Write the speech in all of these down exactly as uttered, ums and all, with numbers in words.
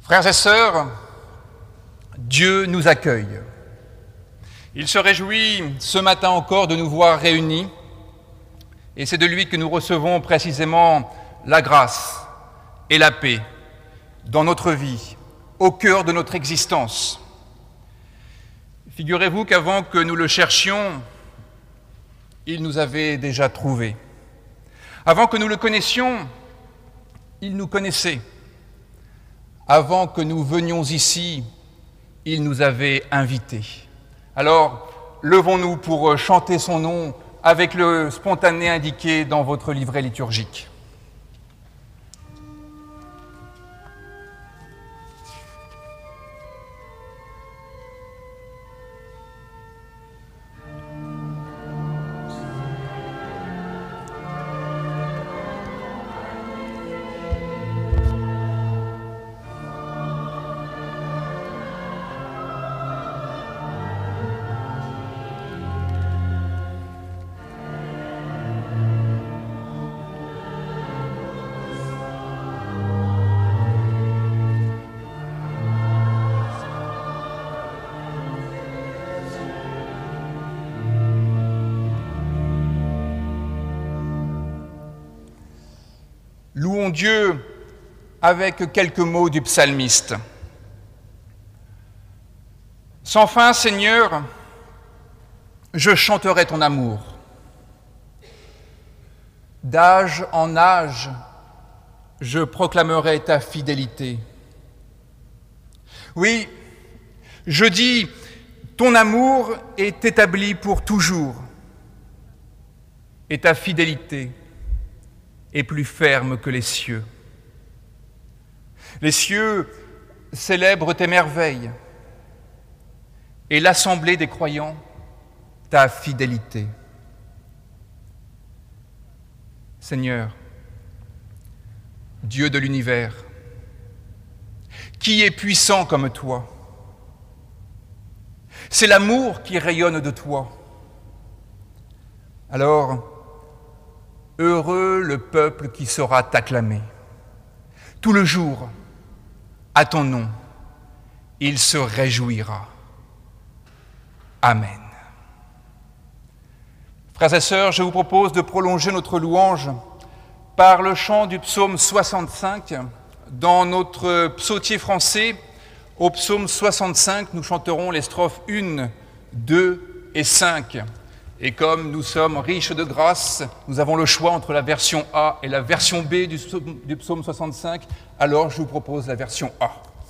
Frères et sœurs, Dieu nous accueille. Il se réjouit ce matin encore de nous voir réunis, et c'est de lui que nous recevons précisément la grâce et la paix dans notre vie, au cœur de notre existence. Figurez-vous qu'avant que nous le cherchions, il nous avait déjà trouvés. Avant que nous le connaissions, il nous connaissait. Avant que nous venions ici, il nous avait invités. Alors, levons-nous pour chanter son nom avec le spontané indiqué dans votre livret liturgique. Louons Dieu avec quelques mots du psalmiste. Sans fin, Seigneur, je chanterai ton amour. D'âge en âge, je proclamerai ta fidélité. Oui, je dis, ton amour est établi pour toujours, et ta fidélité est plus ferme que les cieux. Les cieux célèbrent tes merveilles et l'assemblée des croyants ta fidélité. Seigneur, Dieu de l'univers, qui est puissant comme toi? C'est l'amour qui rayonne de toi. Alors, heureux le peuple qui saura t'acclamer. Tout le jour, à ton nom, il se réjouira. Amen. Frères et sœurs, je vous propose de prolonger notre louange par le chant du psaume soixante-cinq. Dans notre psautier français, au psaume soixante-cinq, nous chanterons les strophes un, deux et cinq. Et comme nous sommes riches de grâce, nous avons le choix entre la version A et la version B du psaume, du psaume soixante-cinq. Alors je vous propose la version A.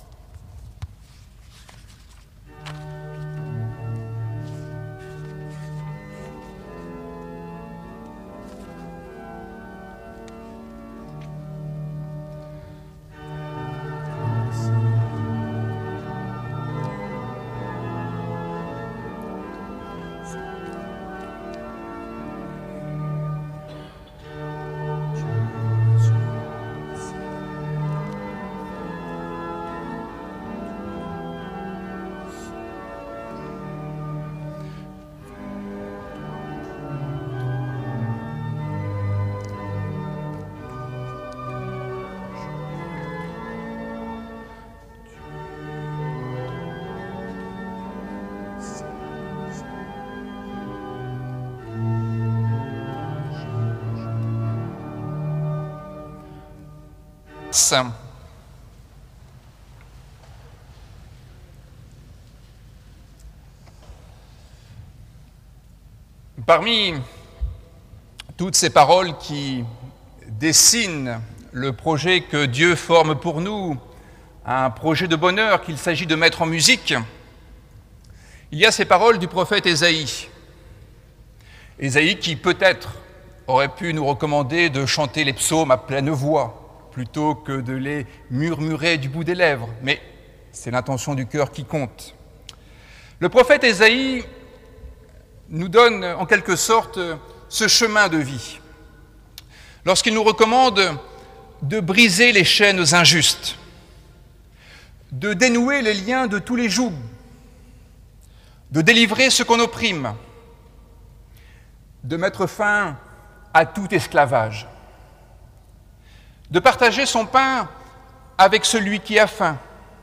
Parmi toutes ces paroles qui dessinent le projet que Dieu forme pour nous, un projet de bonheur qu'il s'agit de mettre en musique, il y a ces paroles du prophète Ésaïe. Ésaïe qui peut-être aurait pu nous recommander de chanter les psaumes à pleine voix, plutôt que de les murmurer du bout des lèvres, mais c'est l'intention du cœur qui compte. Le prophète Ésaïe nous donne en quelque sorte ce chemin de vie, lorsqu'il nous recommande de briser les chaînes injustes, de dénouer les liens de tous les jougs, de délivrer ce qu'on opprime, de mettre fin à tout esclavage, de partager son pain avec celui qui a faim,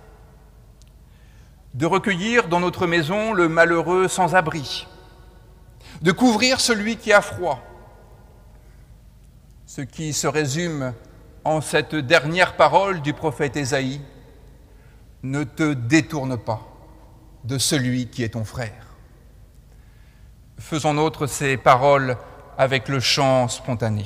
de recueillir dans notre maison le malheureux sans abri, de couvrir celui qui a froid, ce qui se résume en cette dernière parole du prophète Ésaïe: ne te détourne pas de celui qui est ton frère. Faisons nôtres ces paroles avec le chant spontané.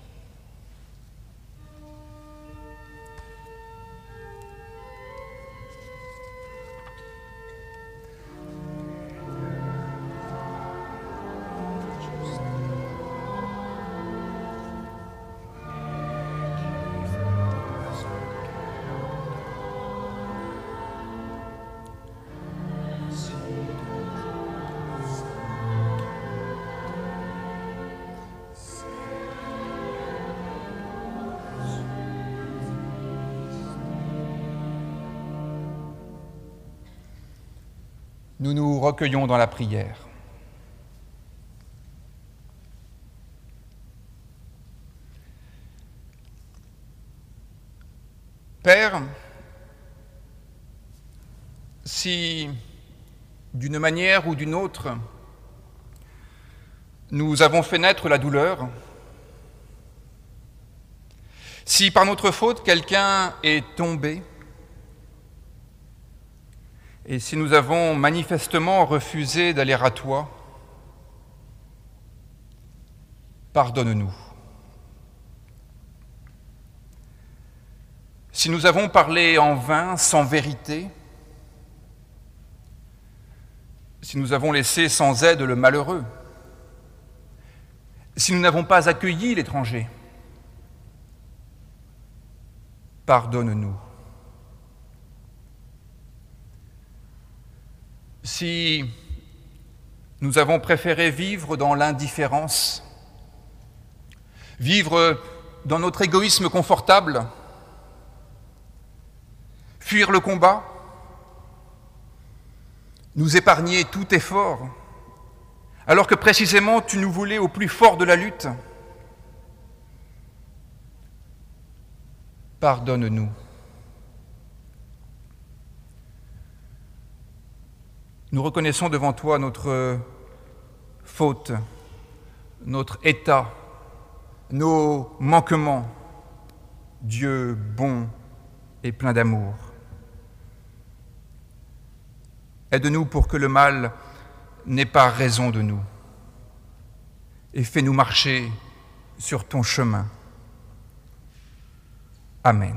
Nous nous recueillons dans la prière. Père, si d'une manière ou d'une autre, nous avons fait naître la douleur, si par notre faute quelqu'un est tombé, et si nous avons manifestement refusé d'aller à toi, pardonne-nous. Si nous avons parlé en vain, sans vérité, si nous avons laissé sans aide le malheureux, si nous n'avons pas accueilli l'étranger, pardonne-nous. Si nous avons préféré vivre dans l'indifférence, vivre dans notre égoïsme confortable, fuir le combat, nous épargner tout effort, alors que précisément tu nous voulais au plus fort de la lutte, pardonne-nous. Nous reconnaissons devant toi notre faute, notre état, nos manquements, Dieu bon et plein d'amour. Aide-nous pour que le mal n'ait pas raison de nous et fais-nous marcher sur ton chemin. Amen.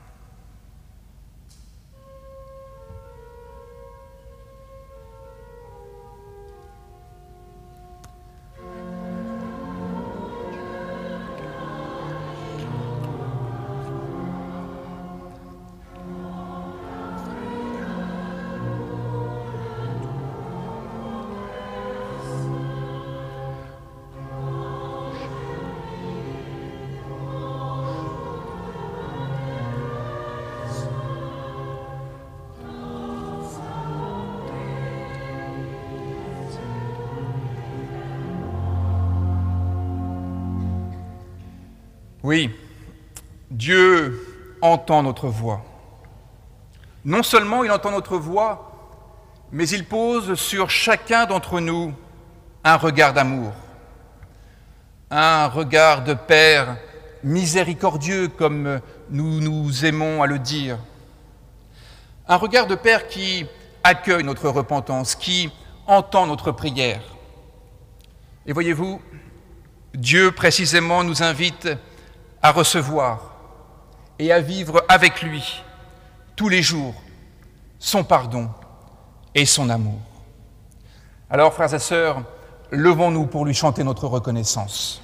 Oui, Dieu entend notre voix. Non seulement il entend notre voix, mais il pose sur chacun d'entre nous un regard d'amour, un regard de Père miséricordieux, comme nous nous aimons à le dire, un regard de Père qui accueille notre repentance, qui entend notre prière. Et voyez-vous, Dieu précisément nous invite à recevoir et à vivre avec lui tous les jours son pardon et son amour. Alors, frères et sœurs, levons-nous pour lui chanter notre reconnaissance.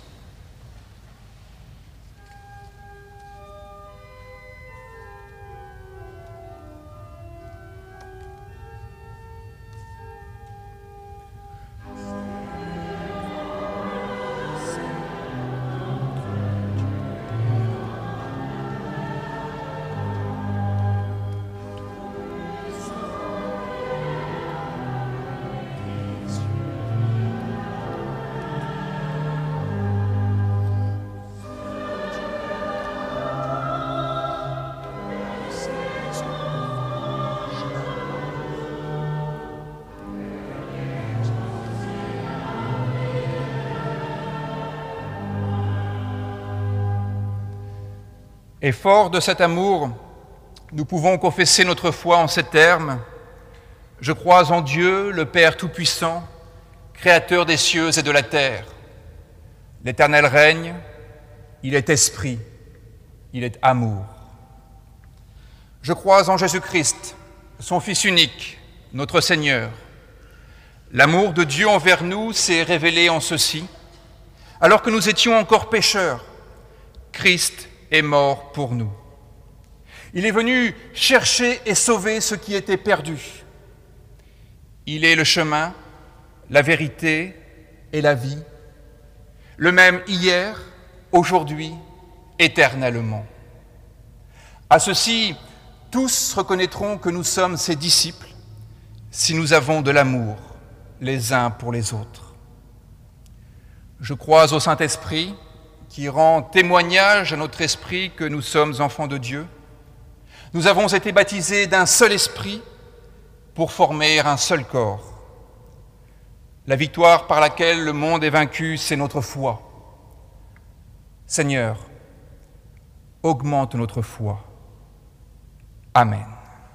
Et fort de cet amour, nous pouvons confesser notre foi en ces termes. Je crois en Dieu, le Père Tout-Puissant, Créateur des cieux et de la terre. L'Éternel règne, il est esprit, il est amour. Je crois en Jésus-Christ, son Fils unique, notre Seigneur. L'amour de Dieu envers nous s'est révélé en ceci. Alors que nous étions encore pécheurs, Christ est mort pour nous. Il est venu chercher et sauver ce qui était perdu. Il est le chemin, la vérité et la vie, le même hier, aujourd'hui, éternellement. À ceci, tous reconnaîtront que nous sommes ses disciples si nous avons de l'amour les uns pour les autres. Je crois au Saint-Esprit qui rend témoignage à notre esprit que nous sommes enfants de Dieu. Nous avons été baptisés d'un seul esprit pour former un seul corps. La victoire par laquelle le monde est vaincu, c'est notre foi. Seigneur, augmente notre foi. Amen.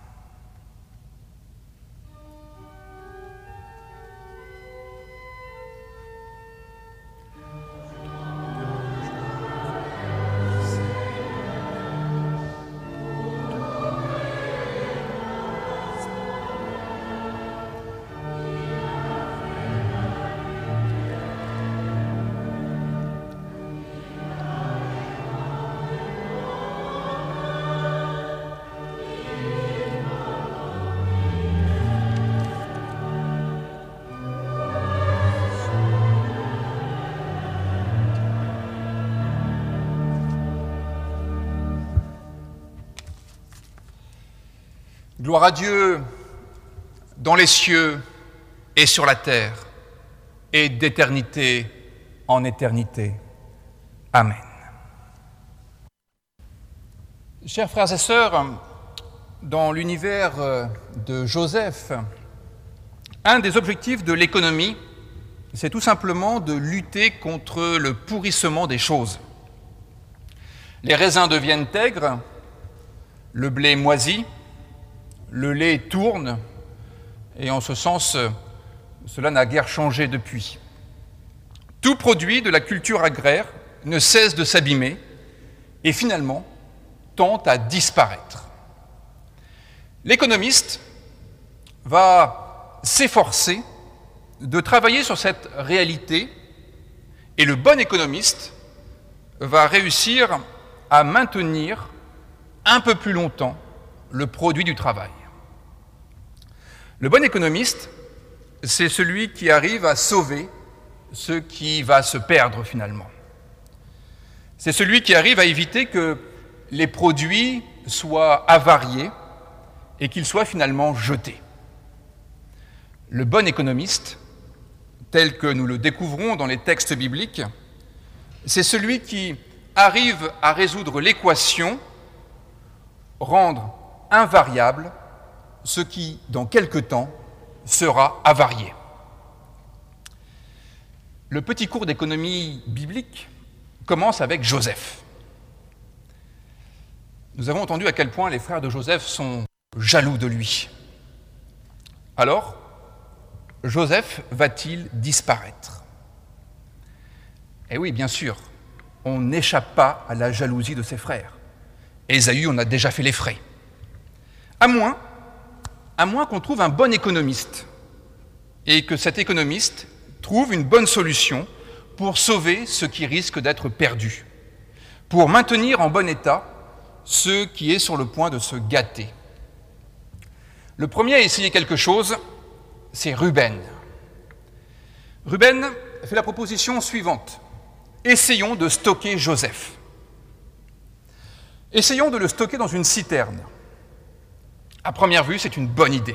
Gloire à Dieu dans les cieux et sur la terre, et d'éternité en éternité. Amen. Chers frères et sœurs, dans l'univers de Joseph, un des objectifs de l'économie, c'est tout simplement de lutter contre le pourrissement des choses. Les raisins deviennent aigres, le blé moisit, le lait tourne, et en ce sens, cela n'a guère changé depuis. Tout produit de la culture agraire ne cesse de s'abîmer et finalement tend à disparaître. L'économiste va s'efforcer de travailler sur cette réalité et le bon économiste va réussir à maintenir un peu plus longtemps le produit du travail. Le bon économiste, c'est celui qui arrive à sauver ce qui va se perdre finalement. C'est celui qui arrive à éviter que les produits soient avariés et qu'ils soient finalement jetés. Le bon économiste, tel que nous le découvrons dans les textes bibliques, c'est celui qui arrive à résoudre l'équation, rendre invariable ce qui, dans quelque temps, sera avarié. Le petit cours d'économie biblique commence avec Joseph. Nous avons entendu à quel point les frères de Joseph sont jaloux de lui. Alors, Joseph va-t-il disparaître? Eh oui, bien sûr, on n'échappe pas à la jalousie de ses frères. Ésaü en a déjà fait les frais. À moins, à moins qu'on trouve un bon économiste et que cet économiste trouve une bonne solution pour sauver ce qui risque d'être perdu, pour maintenir en bon état ce qui est sur le point de se gâter. Le premier à essayer quelque chose, c'est Ruben. Ruben fait la proposition suivante. Essayons de stocker Joseph. Essayons de le stocker dans une citerne. À première vue, c'est une bonne idée.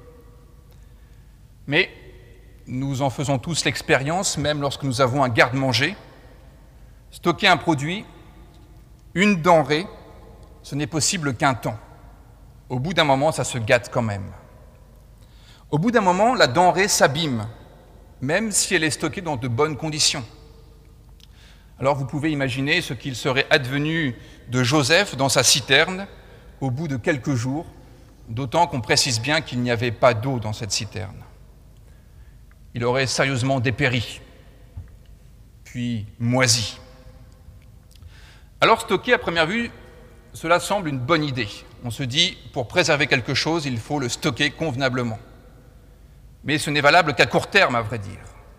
Mais nous en faisons tous l'expérience, même lorsque nous avons un garde-manger. Stocker un produit, une denrée, ce n'est possible qu'un temps. Au bout d'un moment, ça se gâte quand même. Au bout d'un moment, la denrée s'abîme, même si elle est stockée dans de bonnes conditions. Alors vous pouvez imaginer ce qu'il serait advenu de Joseph dans sa citerne au bout de quelques jours, d'autant qu'on précise bien qu'il n'y avait pas d'eau dans cette citerne. Il aurait sérieusement dépéri, puis moisi. Alors stocker à première vue, cela semble une bonne idée. On se dit, pour préserver quelque chose, il faut le stocker convenablement. Mais ce n'est valable qu'à court terme, à vrai dire.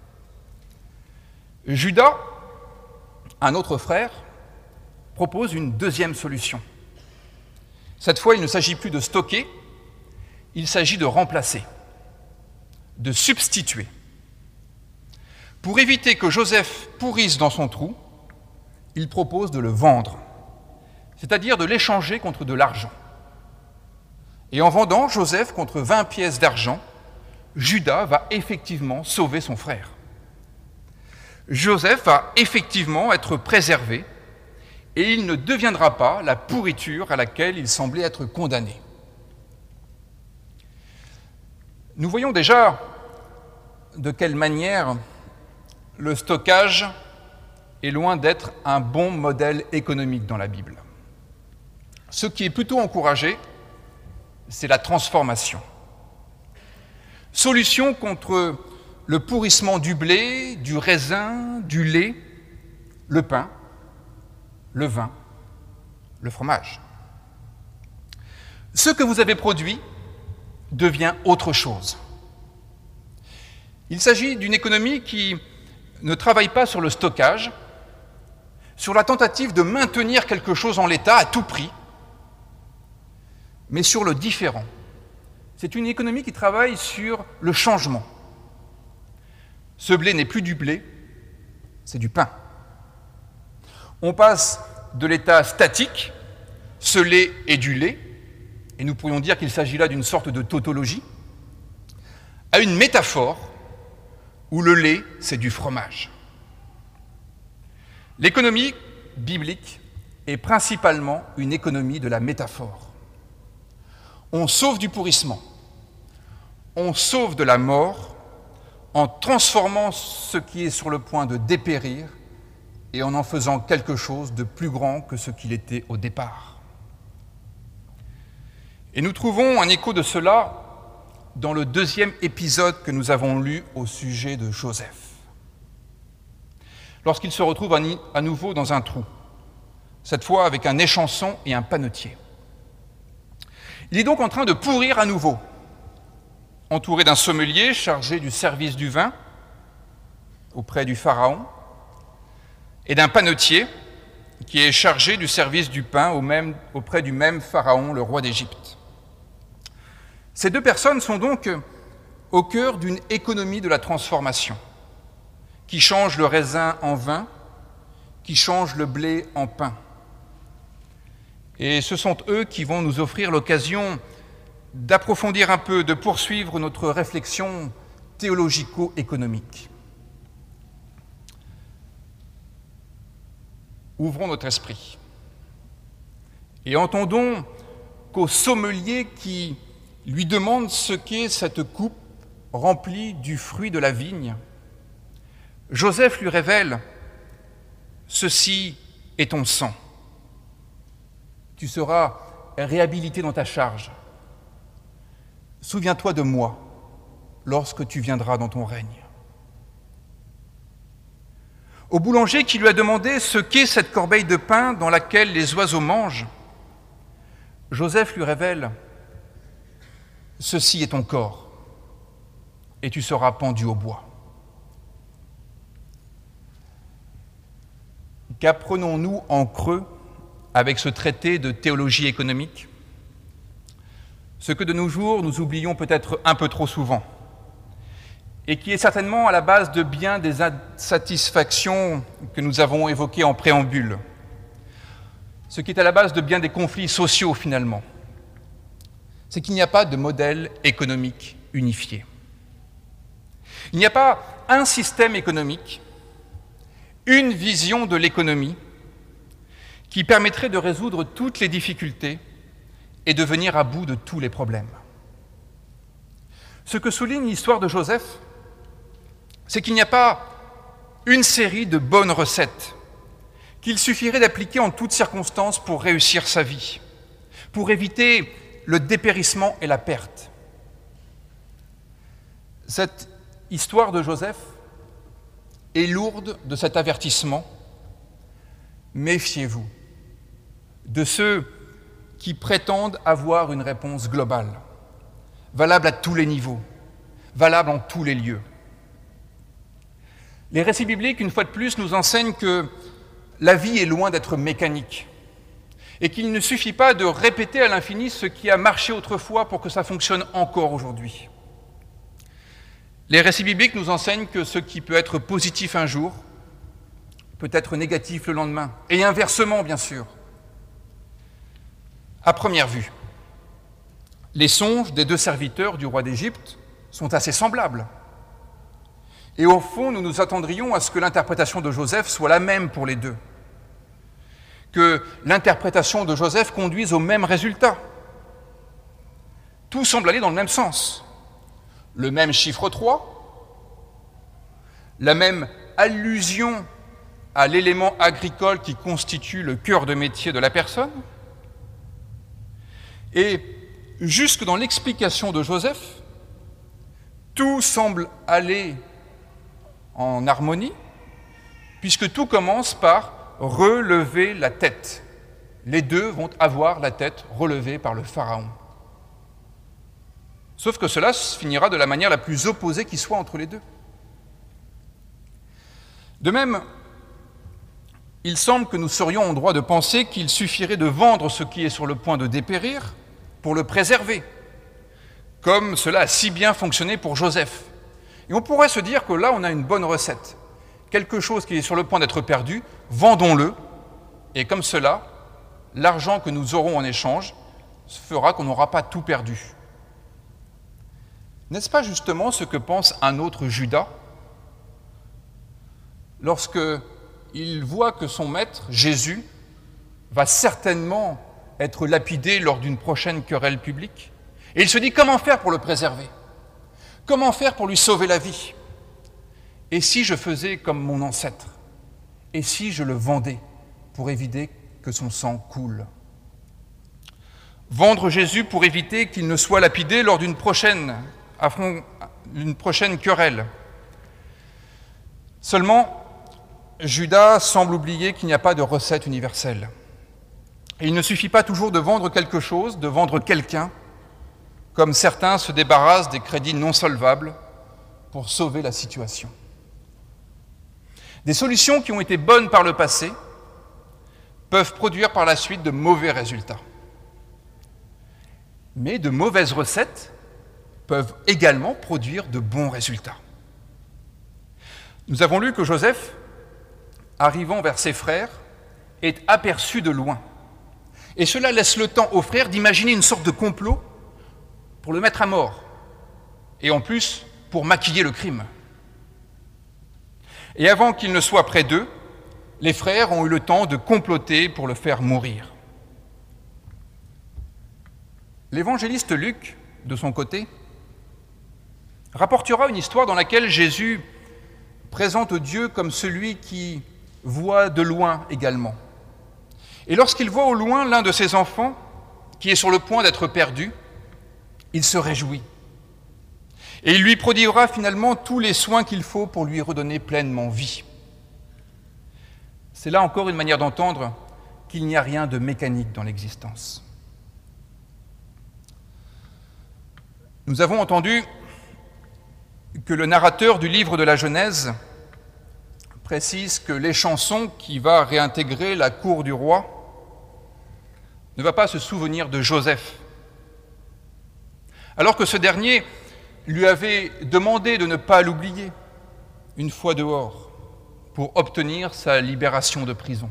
Judas, un autre frère, propose une deuxième solution. Cette fois, il ne s'agit plus de stocker, il s'agit de remplacer, de substituer. Pour éviter que Joseph pourrisse dans son trou, il propose de le vendre, c'est-à-dire de l'échanger contre de l'argent. Et en vendant Joseph contre vingt pièces d'argent, Judas va effectivement sauver son frère. Joseph va effectivement être préservé et il ne deviendra pas la pourriture à laquelle il semblait être condamné. Nous voyons déjà de quelle manière le stockage est loin d'être un bon modèle économique dans la Bible. Ce qui est plutôt encouragé, c'est la transformation. Solution contre le pourrissement du blé, du raisin, du lait, le pain, le vin, le fromage. Ce que vous avez produit devient autre chose. Il s'agit d'une économie qui ne travaille pas sur le stockage, sur la tentative de maintenir quelque chose en l'état à tout prix, mais sur le différent. C'est une économie qui travaille sur le changement. Ce blé n'est plus du blé, c'est du pain. On passe de l'état statique, ce lait est du lait, et nous pourrions dire qu'il s'agit là d'une sorte de tautologie, à une métaphore où le lait, c'est du fromage. L'économie biblique est principalement une économie de la métaphore. On sauve du pourrissement, on sauve de la mort en transformant ce qui est sur le point de dépérir et en en faisant quelque chose de plus grand que ce qu'il était au départ. Et nous trouvons un écho de cela dans le deuxième épisode que nous avons lu au sujet de Joseph. Lorsqu'il se retrouve à nouveau dans un trou, cette fois avec un échanson et un panetier. Il est donc en train de pourrir à nouveau, entouré d'un sommelier chargé du service du vin auprès du pharaon et d'un panetier qui est chargé du service du pain au même, auprès du même pharaon, le roi d'Égypte. Ces deux personnes sont donc au cœur d'une économie de la transformation qui change le raisin en vin, qui change le blé en pain. Et ce sont eux qui vont nous offrir l'occasion d'approfondir un peu, de poursuivre notre réflexion théologico-économique. Ouvrons notre esprit et entendons qu'au sommelier qui lui demande ce qu'est cette coupe remplie du fruit de la vigne, Joseph lui révèle « Ceci est ton sang. Tu seras réhabilité dans ta charge. Souviens-toi de moi lorsque tu viendras dans ton règne. » Au boulanger qui lui a demandé ce qu'est cette corbeille de pain dans laquelle les oiseaux mangent, Joseph lui révèle « Ceci est ton corps, et tu seras pendu au bois. » Qu'apprenons-nous en creux avec ce traité de théologie économique? Ce que de nos jours nous oublions peut-être un peu trop souvent, et qui est certainement à la base de bien des insatisfactions que nous avons évoquées en préambule, ce qui est à la base de bien des conflits sociaux finalement, c'est qu'il n'y a pas de modèle économique unifié. Il n'y a pas un système économique, une vision de l'économie qui permettrait de résoudre toutes les difficultés et de venir à bout de tous les problèmes. Ce que souligne l'histoire de Joseph, c'est qu'il n'y a pas une série de bonnes recettes qu'il suffirait d'appliquer en toutes circonstances pour réussir sa vie, pour éviter le dépérissement et la perte. Cette histoire de Joseph est lourde de cet avertissement. Méfiez-vous de ceux qui prétendent avoir une réponse globale, valable à tous les niveaux, valable en tous les lieux. Les récits bibliques, une fois de plus, nous enseignent que la vie est loin d'être mécanique et qu'il ne suffit pas de répéter à l'infini ce qui a marché autrefois pour que ça fonctionne encore aujourd'hui. Les récits bibliques nous enseignent que ce qui peut être positif un jour peut être négatif le lendemain, et inversement, bien sûr. À première vue, les songes des deux serviteurs du roi d'Égypte sont assez semblables. Et au fond, nous nous attendrions à ce que l'interprétation de Joseph soit la même pour les deux, que l'interprétation de Joseph conduise au même résultat. Tout semble aller dans le même sens. Le même chiffre trois, la même allusion à l'élément agricole qui constitue le cœur de métier de la personne. Et jusque dans l'explication de Joseph, tout semble aller en harmonie, puisque tout commence par relever la tête. Les deux vont avoir la tête relevée par le Pharaon. Sauf que cela se finira de la manière la plus opposée qui soit entre les deux. De même, il semble que nous serions en droit de penser qu'il suffirait de vendre ce qui est sur le point de dépérir pour le préserver, comme cela a si bien fonctionné pour Joseph. Et on pourrait se dire que là, on a une bonne recette. Quelque chose qui est sur le point d'être perdu, vendons-le, et comme cela, l'argent que nous aurons en échange fera qu'on n'aura pas tout perdu. N'est-ce pas justement ce que pense un autre Judas lorsque il voit que son maître, Jésus, va certainement être lapidé lors d'une prochaine querelle publique? Et il se dit, comment faire pour le préserver? Comment faire pour lui sauver la vie? Et si je faisais comme mon ancêtre? Et si je le vendais pour éviter que son sang coule? Vendre Jésus pour éviter qu'il ne soit lapidé lors d'une prochaine, d'une prochaine querelle. Seulement, Judas semble oublier qu'il n'y a pas de recette universelle. Et il ne suffit pas toujours de vendre quelque chose, de vendre quelqu'un, comme certains se débarrassent des crédits non solvables pour sauver la situation. Des solutions qui ont été bonnes par le passé peuvent produire par la suite de mauvais résultats. Mais de mauvaises recettes peuvent également produire de bons résultats. Nous avons lu que Joseph, arrivant vers ses frères, est aperçu de loin. Et cela laisse le temps aux frères d'imaginer une sorte de complot pour le mettre à mort, et en plus pour maquiller le crime. Et avant qu'il ne soit près d'eux, les frères ont eu le temps de comploter pour le faire mourir. L'évangéliste Luc, de son côté, rapportera une histoire dans laquelle Jésus présente Dieu comme celui qui voit de loin également. Et lorsqu'il voit au loin l'un de ses enfants qui est sur le point d'être perdu, il se réjouit. Et il lui prodiguera finalement tous les soins qu'il faut pour lui redonner pleinement vie. C'est là encore une manière d'entendre qu'il n'y a rien de mécanique dans l'existence. Nous avons entendu que le narrateur du livre de la Genèse précise que l'échanson qui va réintégrer la cour du roi ne va pas se souvenir de Joseph, alors que ce dernier lui avait demandé de ne pas l'oublier une fois dehors pour obtenir sa libération de prison.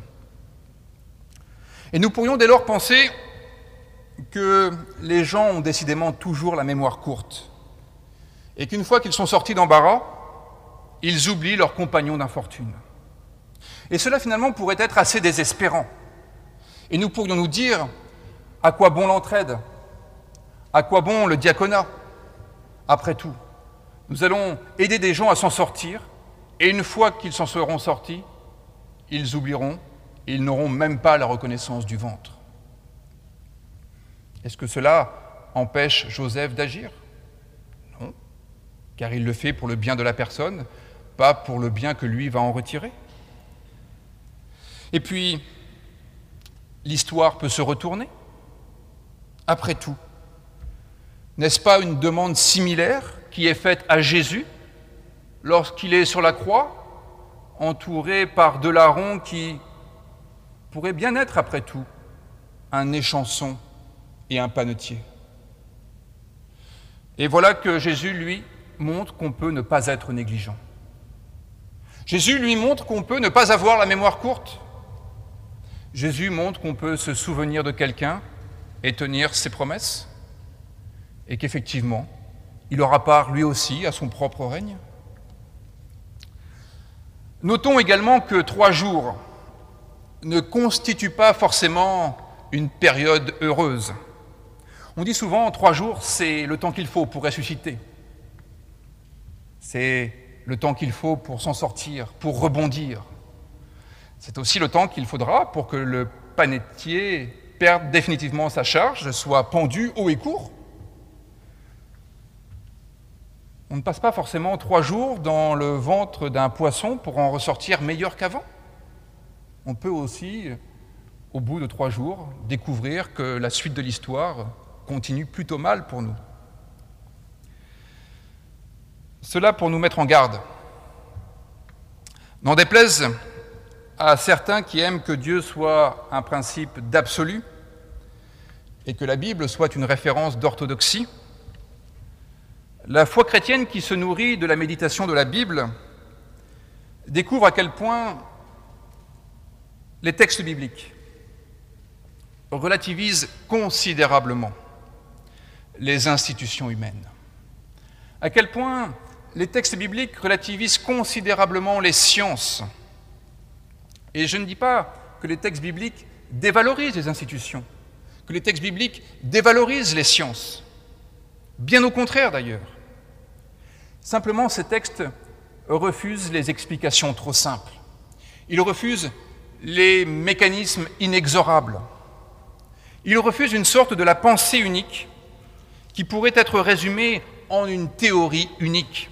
Et nous pourrions dès lors penser que les gens ont décidément toujours la mémoire courte et qu'une fois qu'ils sont sortis d'embarras, ils oublient leurs compagnons d'infortune. Et cela finalement pourrait être assez désespérant. Et nous pourrions nous dire, à quoi bon l'entraide? À quoi bon le diaconat? Après tout, nous allons aider des gens à s'en sortir, et une fois qu'ils s'en seront sortis, ils oublieront et ils n'auront même pas la reconnaissance du ventre. Est-ce que cela empêche Joseph d'agir? Non, car il le fait pour le bien de la personne, pas pour le bien que lui va en retirer. Et puis, l'histoire peut se retourner. Après tout, n'est-ce pas une demande similaire qui est faite à Jésus lorsqu'il est sur la croix, entouré par deux larrons qui pourraient bien être, après tout, un échanson et un panetier? Et voilà que Jésus, lui, montre qu'on peut ne pas être négligent. Jésus, lui, montre qu'on peut ne pas avoir la mémoire courte. Jésus montre qu'on peut se souvenir de quelqu'un et tenir ses promesses, et qu'effectivement, il aura part lui aussi à son propre règne. Notons également que trois jours ne constituent pas forcément une période heureuse. On dit souvent trois jours, c'est le temps qu'il faut pour ressusciter. C'est le temps qu'il faut pour s'en sortir, pour rebondir. C'est aussi le temps qu'il faudra pour que le panetier perde définitivement sa charge, soit pendu haut et court. On ne passe pas forcément trois jours dans le ventre d'un poisson pour en ressortir meilleur qu'avant. On peut aussi, au bout de trois jours, découvrir que la suite de l'histoire continue plutôt mal pour nous. Cela pour nous mettre en garde. N'en déplaise à certains qui aiment que Dieu soit un principe d'absolu et que la Bible soit une référence d'orthodoxie, la foi chrétienne qui se nourrit de la méditation de la Bible découvre à quel point les textes bibliques relativisent considérablement les institutions humaines. À quel point les textes bibliques relativisent considérablement les sciences. Et je ne dis pas que les textes bibliques dévalorisent les institutions, que les textes bibliques dévalorisent les sciences. Bien au contraire d'ailleurs. Simplement, ces textes refusent les explications trop simples. Ils refusent les mécanismes inexorables. Ils refusent une sorte de la pensée unique qui pourrait être résumée en une théorie unique.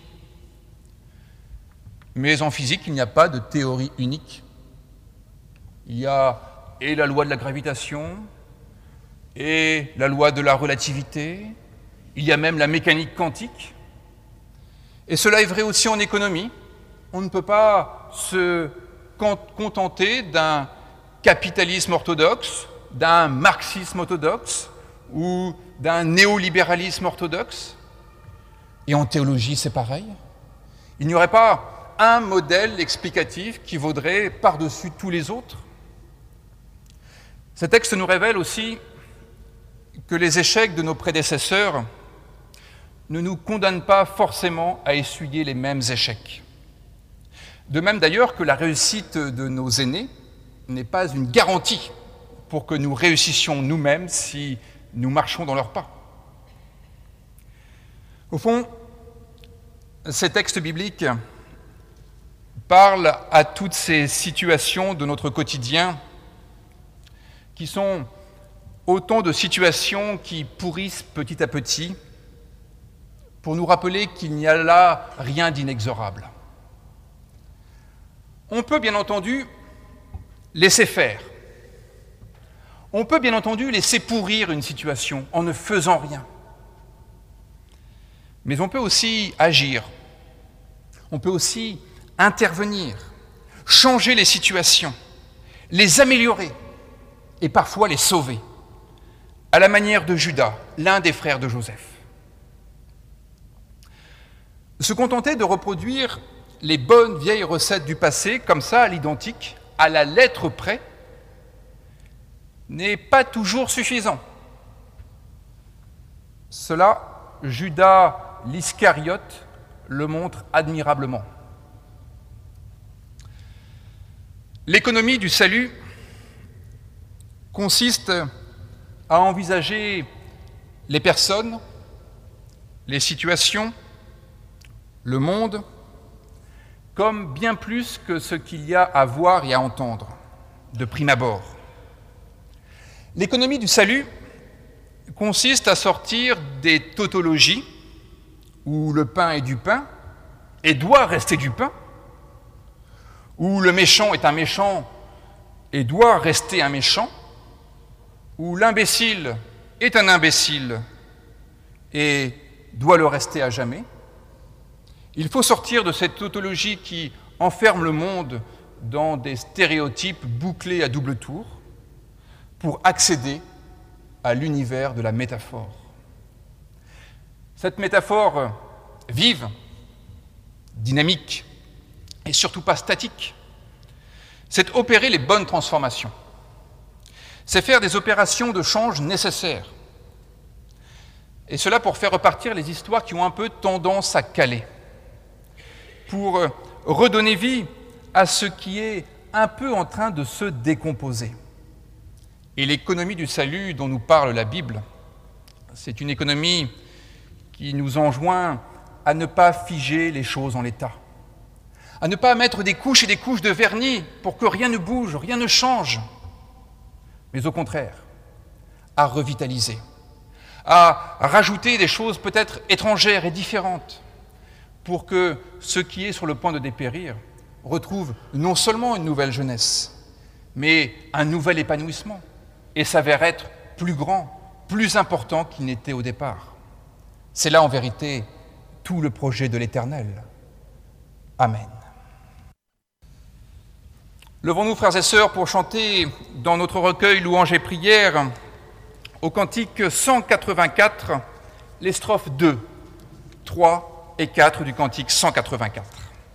Mais en physique, il n'y a pas de théorie unique. Il y a et la loi de la gravitation, et la loi de la relativité, il y a même la mécanique quantique. Et cela est vrai aussi en économie. On ne peut pas se contenter d'un capitalisme orthodoxe, d'un marxisme orthodoxe ou d'un néolibéralisme orthodoxe. Et en théologie, c'est pareil. Il n'y aurait pas un modèle explicatif qui vaudrait par-dessus tous les autres. Ces textes nous révèlent aussi que les échecs de nos prédécesseurs ne nous condamnent pas forcément à essuyer les mêmes échecs. De même d'ailleurs que la réussite de nos aînés n'est pas une garantie pour que nous réussissions nous-mêmes si nous marchons dans leurs pas. Au fond, ces textes bibliques parlent à toutes ces situations de notre quotidien qui sont autant de situations qui pourrissent petit à petit pour nous rappeler qu'il n'y a là rien d'inexorable. On peut bien entendu laisser faire. On peut bien entendu laisser pourrir une situation en ne faisant rien. Mais on peut aussi agir. On peut aussi intervenir, changer les situations, les améliorer et parfois les sauver, à la manière de Judas, l'un des frères de Joseph. Se contenter de reproduire les bonnes vieilles recettes du passé, comme ça, à l'identique, à la lettre près, n'est pas toujours suffisant. Cela, Judas l'Iscariote le montre admirablement. L'économie du salut consiste à envisager les personnes, les situations, le monde, comme bien plus que ce qu'il y a à voir et à entendre. de prime abord. L'économie du salut consiste à sortir des tautologies où le pain est du pain et doit rester du pain, où le méchant est un méchant et doit rester un méchant, où l'imbécile est un imbécile et doit le rester à jamais. Il faut sortir de cette tautologie qui enferme le monde dans des stéréotypes bouclés à double tour pour accéder à l'univers de la métaphore. Cette métaphore vive, dynamique et surtout pas statique, c'est opérer les bonnes transformations. C'est faire des opérations de change nécessaires. Et cela pour faire repartir les histoires qui ont un peu tendance à caler, pour redonner vie à ce qui est un peu en train de se décomposer. Et l'économie du salut dont nous parle la Bible, c'est une économie qui nous enjoint à ne pas figer les choses en l'état, à ne pas mettre des couches et des couches de vernis pour que rien ne bouge, rien ne change, mais au contraire, à revitaliser, à rajouter des choses peut-être étrangères et différentes pour que ce qui est sur le point de dépérir retrouve non seulement une nouvelle jeunesse, mais un nouvel épanouissement et s'avère être plus grand, plus important qu'il n'était au départ. C'est là en vérité tout le projet de l'Éternel. Amen. Levons-nous, frères et sœurs, pour chanter dans notre recueil Louanges et prières au cantique cent quatre-vingt-quatre, les strophes deux, trois et quatre du cantique cent quatre-vingt-quatre.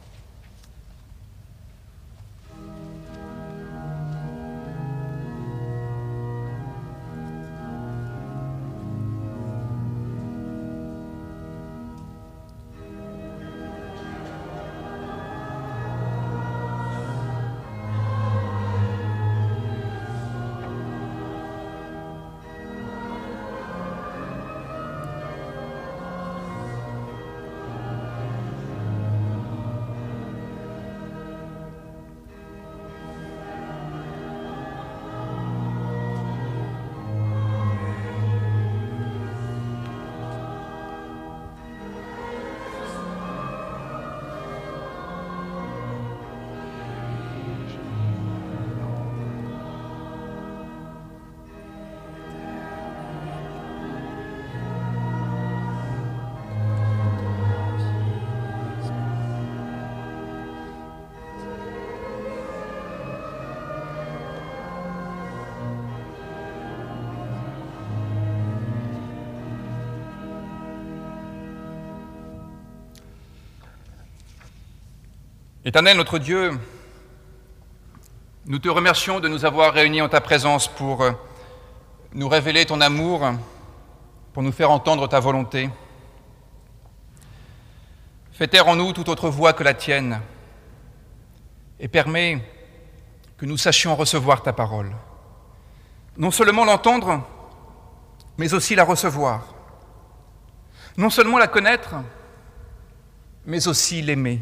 Éternel, notre Dieu, nous te remercions de nous avoir réunis en ta présence pour nous révéler ton amour, pour nous faire entendre ta volonté. Fais taire en nous toute autre voix que la tienne et permets que nous sachions recevoir ta parole. Non seulement l'entendre, mais aussi la recevoir. Non seulement la connaître, mais aussi l'aimer.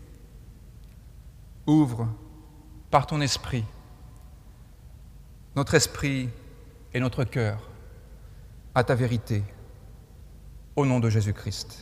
Ouvre par ton esprit notre esprit et notre cœur à ta vérité, au nom de Jésus-Christ.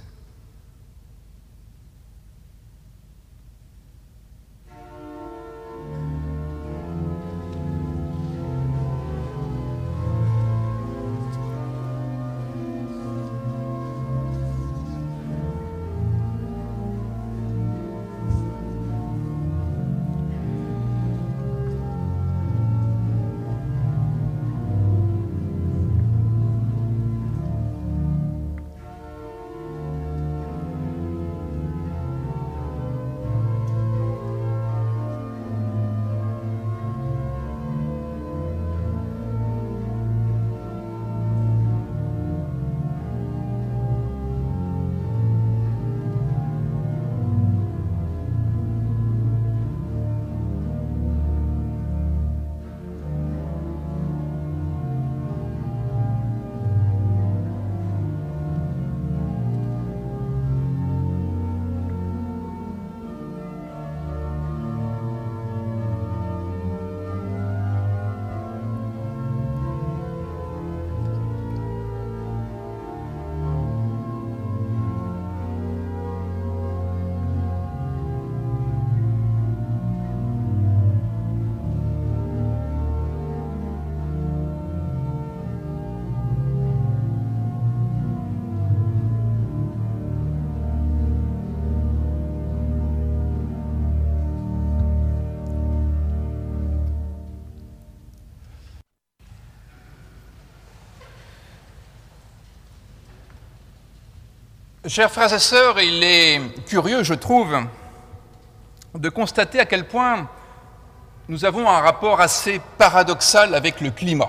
Chers frères et sœurs, il est curieux, je trouve, de constater à quel point nous avons un rapport assez paradoxal avec le climat.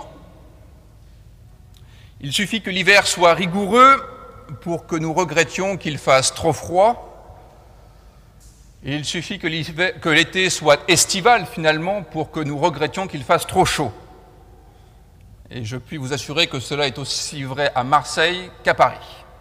Il suffit que l'hiver soit rigoureux pour que nous regrettions qu'il fasse trop froid. Et il suffit que, que l'été soit estival, finalement, pour que nous regrettions qu'il fasse trop chaud. Et je puis vous assurer que cela est aussi vrai à Marseille qu'à Paris.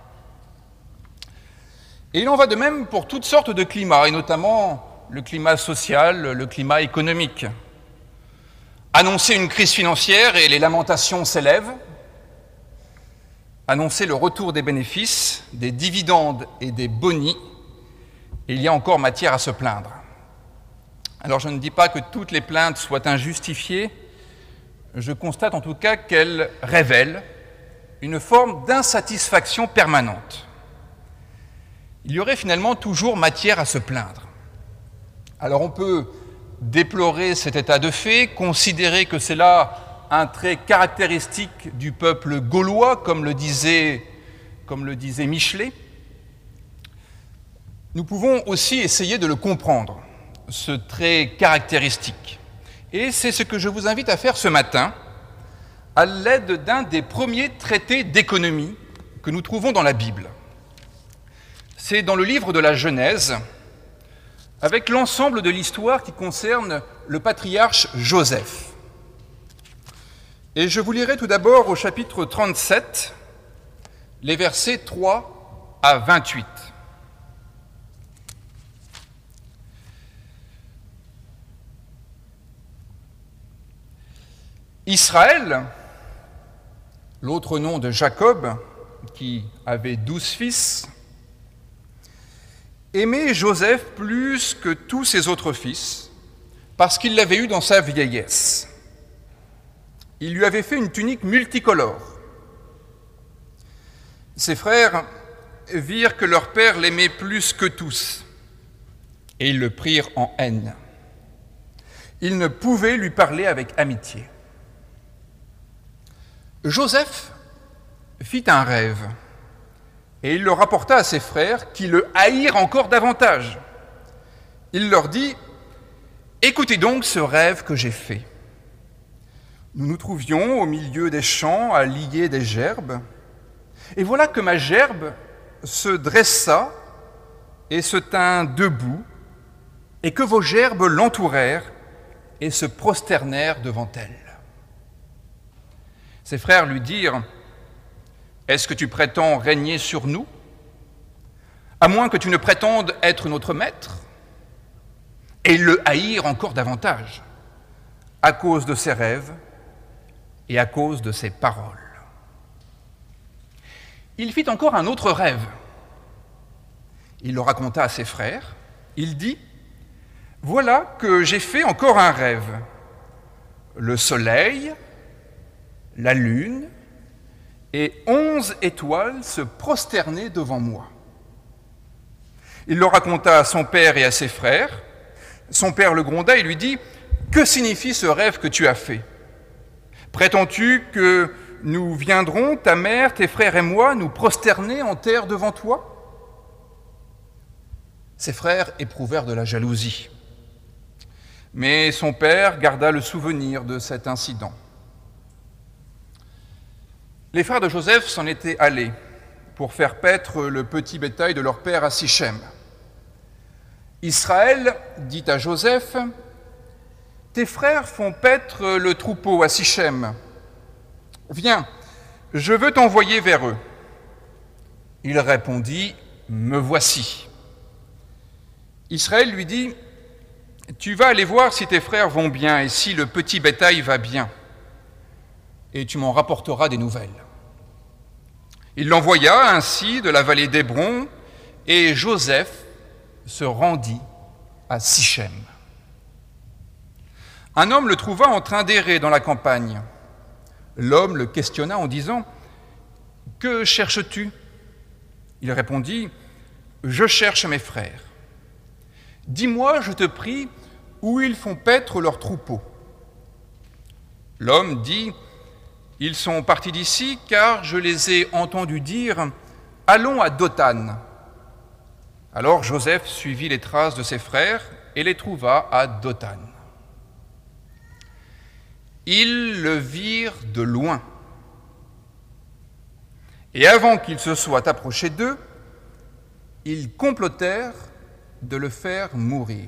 Et il en va de même pour toutes sortes de climats, et notamment le climat social, le climat économique. Annoncer une crise financière et les lamentations s'élèvent. Annoncer le retour des bénéfices, des dividendes et des bonis, il y a encore matière à se plaindre. Alors je ne dis pas que toutes les plaintes soient injustifiées, je constate en tout cas qu'elles révèlent une forme d'insatisfaction permanente. Il y aurait finalement toujours matière à se plaindre. Alors on peut déplorer cet état de fait, considérer que c'est là un trait caractéristique du peuple gaulois, comme le disait, comme le disait Michelet. Nous pouvons aussi essayer de le comprendre, ce trait caractéristique. Et c'est ce que je vous invite à faire ce matin, à l'aide d'un des premiers traités d'économie que nous trouvons dans la Bible. C'est dans le livre de la Genèse, avec l'ensemble de l'histoire qui concerne le patriarche Joseph. Et je vous lirai tout d'abord au chapitre trente-sept, les versets trois à vingt-huit. Israël, l'autre nom de Jacob, qui avait douze fils, aimait Joseph plus que tous ses autres fils, parce qu'il l'avait eu dans sa vieillesse. Il lui avait fait une tunique multicolore. Ses frères virent que leur père l'aimait plus que tous, et ils le prirent en haine. Ils ne pouvaient lui parler avec amitié. Joseph fit un rêve, et il le rapporta à ses frères, qui le haïrent encore davantage. Il leur dit : « Écoutez donc ce rêve que j'ai fait. Nous nous trouvions au milieu des champs à lier des gerbes, et voilà que ma gerbe se dressa et se tint debout, et que vos gerbes l'entourèrent et se prosternèrent devant elle. » Ses frères lui dirent : « Est-ce que tu prétends régner sur nous, à moins que tu ne prétendes être notre maître ?» Et ils le haïrent encore davantage, à cause de ses rêves et à cause de ses paroles. Il fit encore un autre rêve. Il le raconta à ses frères. Il dit : « Voilà que j'ai fait encore un rêve. Le soleil, la lune et onze étoiles se prosternaient devant moi. » Il le raconta à son père et à ses frères. Son père le gronda et lui dit : « Que signifie ce rêve que tu as fait ? Prétends-tu que nous viendrons, ta mère, tes frères et moi, nous prosterner en terre devant toi ? » Ses frères éprouvèrent de la jalousie. Mais son père garda le souvenir de cet incident. Les frères de Joseph s'en étaient allés pour faire paître le petit bétail de leur père à Sichem. Israël dit à Joseph : « Tes frères font paître le troupeau à Sichem. Viens, je veux t'envoyer vers eux. » Il répondit : « Me voici. » Israël lui dit : « Tu vas aller voir si tes frères vont bien et si le petit bétail va bien, et tu m'en rapporteras des nouvelles. » Il l'envoya ainsi de la vallée d'Hébron, et Joseph se rendit à Sichem. Un homme le trouva en train d'errer dans la campagne. L'homme le questionna en disant : « Que cherches-tu ? » Il répondit : « Je cherche mes frères. Dis-moi, je te prie, où ils font paître leurs troupeaux. » L'homme dit : « Ils sont partis d'ici, car je les ai entendus dire : Allons à Dothan, Alors Joseph suivit les traces de ses frères et les trouva à Dothan. Ils le virent de loin. Et avant qu'il se soit approché d'eux, ils complotèrent de le faire mourir.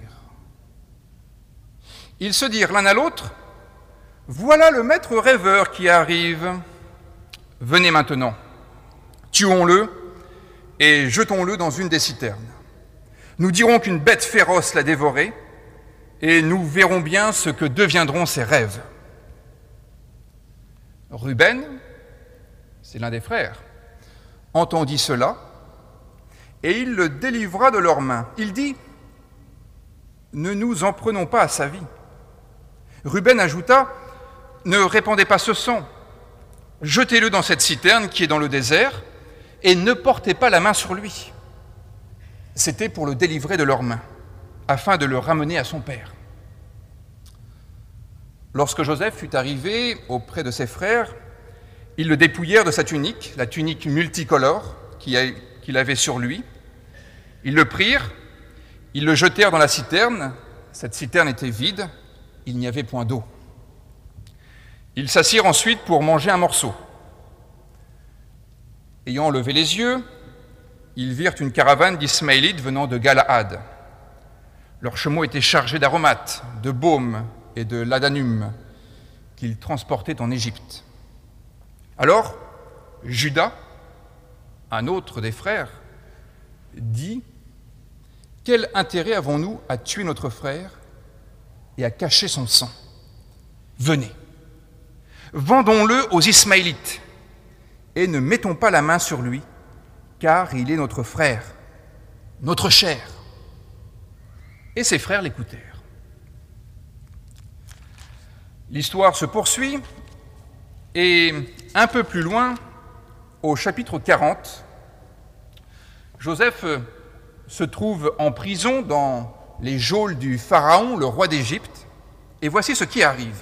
Ils se dirent l'un à l'autre, « Voilà le maître rêveur qui arrive. Venez maintenant, tuons-le et jetons-le dans une des citernes. Nous dirons qu'une bête féroce l'a dévoré et nous verrons bien ce que deviendront ses rêves. » Ruben, c'est l'un des frères, entendit cela, et il le délivra de leurs mains. Il dit, « Ne nous en prenons pas à sa vie. » Ruben ajouta, « Ne répandez pas ce sang, jetez-le dans cette citerne qui est dans le désert, et ne portez pas la main sur lui. » C'était pour le délivrer de leurs mains, afin de le ramener à son père. Lorsque Joseph fut arrivé auprès de ses frères, ils le dépouillèrent de sa tunique, la tunique multicolore qu'il avait sur lui. Ils le prirent, ils le jetèrent dans la citerne. Cette citerne était vide, il n'y avait point d'eau. Ils s'assirent ensuite pour manger un morceau. Ayant levé les yeux, ils virent une caravane d'Ismaélites venant de Galaad. Leurs chameaux étaient chargés d'aromates, de baumes et de ladanum qu'ils transportaient en Égypte. Alors, Judas, un autre des frères, dit « Quel intérêt avons-nous à tuer notre frère et à cacher son sang? Venez, vendons-le aux Ismaélites et ne mettons pas la main sur lui, car il est notre frère, notre chair. » Et ses frères l'écoutèrent. L'histoire se poursuit et un peu plus loin, au chapitre quarante, Joseph se trouve en prison dans les geôles du Pharaon, le roi d'Égypte, et voici ce qui arrive.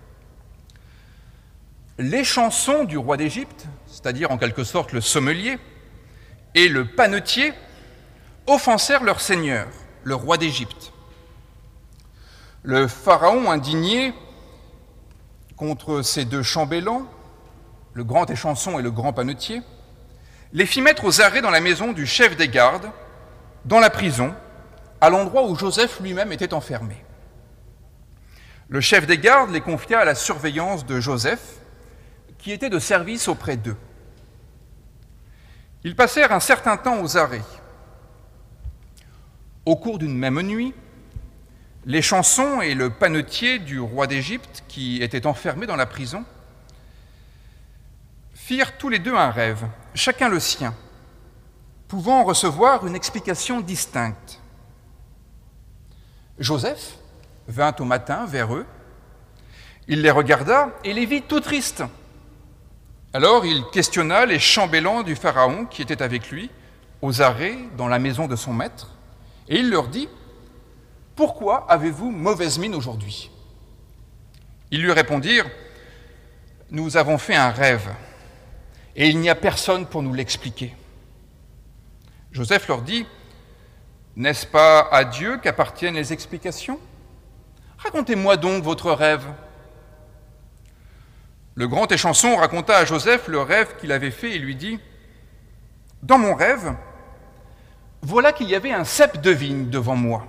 Les chansons du roi d'Égypte, c'est-à-dire en quelque sorte le sommelier, et le panetier offensèrent leur seigneur, le roi d'Égypte. Le Pharaon, indigné contre ces deux chambellans, le grand échanson et le grand panetier, les fit mettre aux arrêts dans la maison du chef des gardes, dans la prison, à l'endroit où Joseph lui-même était enfermé. Le chef des gardes les confia à la surveillance de Joseph, qui était de service auprès d'eux. Ils passèrent un certain temps aux arrêts. Au cours d'une même nuit, les chansons et le panetier du roi d'Égypte, qui étaient enfermés dans la prison, firent tous les deux un rêve, chacun le sien, pouvant recevoir une explication distincte. Joseph vint au matin vers eux, il les regarda et les vit tout tristes. Alors il questionna les chambellans du Pharaon qui étaient avec lui, aux arrêts dans la maison de son maître, et il leur dit « Pourquoi avez-vous mauvaise mine aujourd'hui » Ils lui répondirent « Nous avons fait un rêve, et il n'y a personne pour nous l'expliquer. » Joseph leur dit « N'est-ce pas à Dieu qu'appartiennent les explications? Racontez-moi donc votre rêve. » Le grand échanson raconta à Joseph le rêve qu'il avait fait et lui dit « Dans mon rêve, voilà qu'il y avait un cep de vigne devant moi.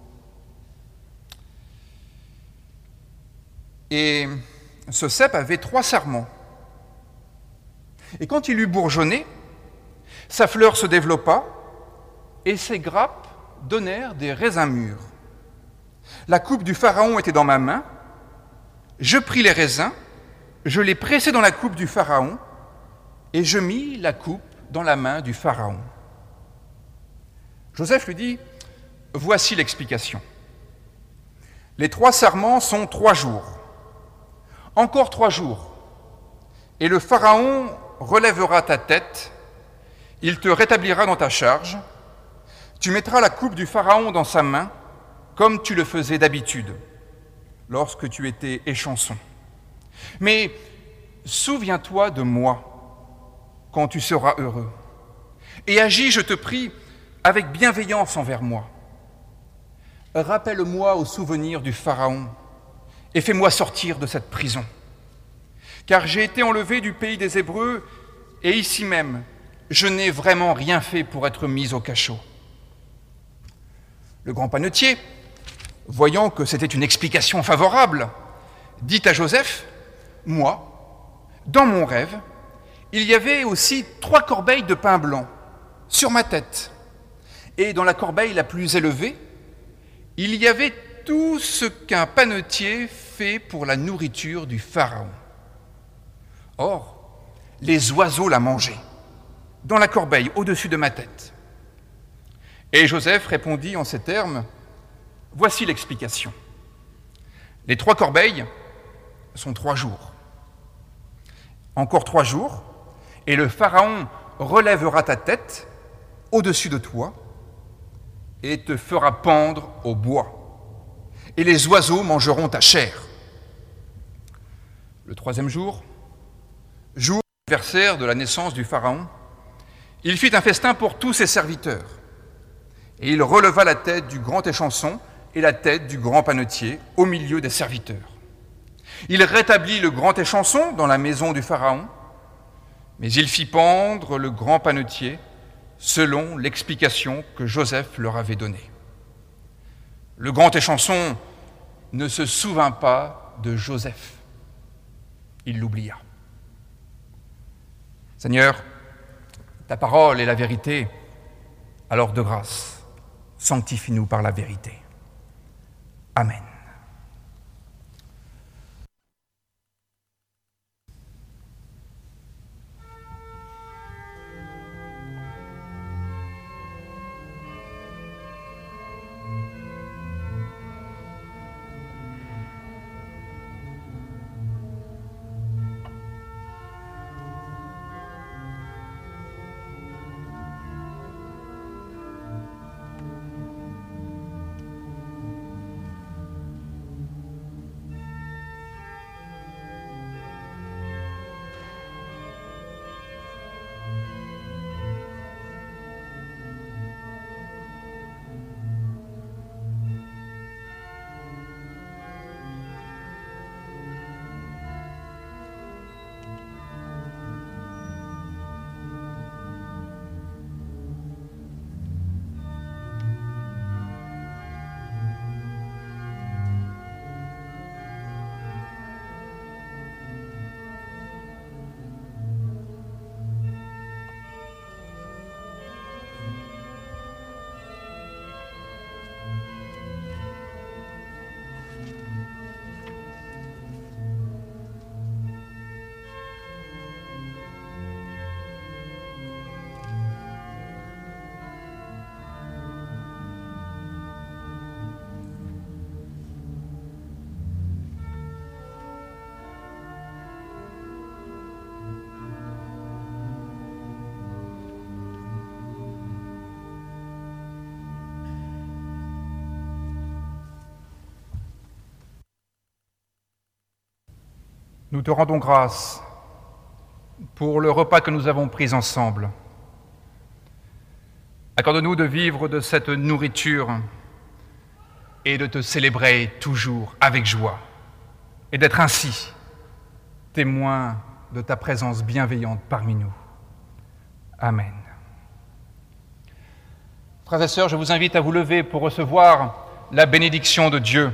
Et ce cep avait trois sarments. Et quand il eut bourgeonné, sa fleur se développa et ses grappes donnèrent des raisins mûrs. La coupe du Pharaon était dans ma main. Je pris les raisins, je les pressai dans la coupe du Pharaon et je mis la coupe dans la main du Pharaon. » Joseph lui dit « Voici l'explication. Les trois sarments sont trois jours. Encore trois jours, et le Pharaon relèvera ta tête, il te rétablira dans ta charge, tu mettras la coupe du Pharaon dans sa main, comme tu le faisais d'habitude, lorsque tu étais échanson. Mais souviens-toi de moi, quand tu seras heureux, et agis, je te prie, avec bienveillance envers moi. Rappelle-moi au souvenir du Pharaon et fais-moi sortir de cette prison. Car j'ai été enlevé du pays des Hébreux et ici même, je n'ai vraiment rien fait pour être mis au cachot. » Le grand panetier, voyant que c'était une explication favorable, dit à Joseph, « Moi, dans mon rêve, il y avait aussi trois corbeilles de pain blanc sur ma tête. Et dans la corbeille la plus élevée, il y avait tout ce qu'un panetier fait pour la nourriture du Pharaon. Or, les oiseaux la mangeaient, dans la corbeille au-dessus de ma tête. » Et Joseph répondit en ces termes, « Voici l'explication. Les trois corbeilles sont trois jours. Encore trois jours, et le Pharaon relèvera ta tête au-dessus de toi et te fera pendre au bois. Et les oiseaux mangeront ta chair. Le troisième jour, jour anniversaire de la naissance du Pharaon, il fit un festin pour tous ses serviteurs. Et il releva la tête du grand échanson et la tête du grand panetier au milieu des serviteurs. Il rétablit le grand échanson dans la maison du Pharaon, mais il fit pendre le grand panetier selon l'explication que Joseph leur avait donnée. Le grand échanson ne se souvint pas de Joseph. Il l'oublia. Seigneur, ta parole est la vérité, alors de grâce, sanctifie-nous par la vérité. Amen. Nous te rendons grâce pour le repas que nous avons pris ensemble. Accorde-nous de vivre de cette nourriture et de te célébrer toujours avec joie et d'être ainsi témoin de ta présence bienveillante parmi nous. Amen. Frères et sœurs, je vous invite à vous lever pour recevoir la bénédiction de Dieu.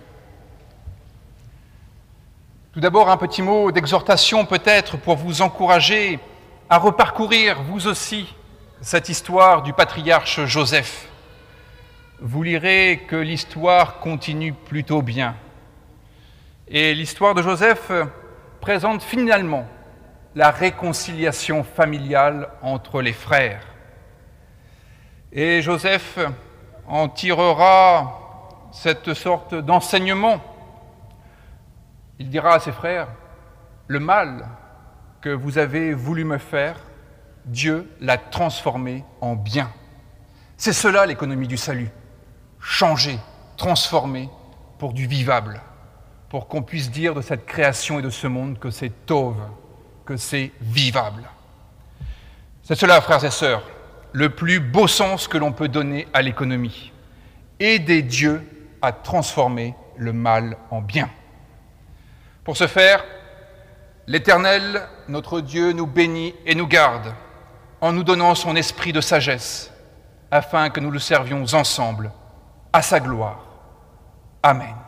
Tout d'abord, un petit mot d'exhortation peut-être pour vous encourager à reparcourir, vous aussi, cette histoire du patriarche Joseph. Vous lirez que l'histoire continue plutôt bien. Et l'histoire de Joseph présente finalement la réconciliation familiale entre les frères. Et Joseph en tirera cette sorte d'enseignement. Il dira à ses frères, « Le mal que vous avez voulu me faire, Dieu l'a transformé en bien. » C'est cela l'économie du salut. Changer, transformer pour du vivable, pour qu'on puisse dire de cette création et de ce monde que c'est tov, que c'est vivable. C'est cela, frères et sœurs, le plus beau sens que l'on peut donner à l'économie. Aider Dieu à transformer le mal en bien. Pour ce faire, l'Éternel, notre Dieu, nous bénit et nous garde en nous donnant son esprit de sagesse, afin que nous le servions ensemble à sa gloire. Amen.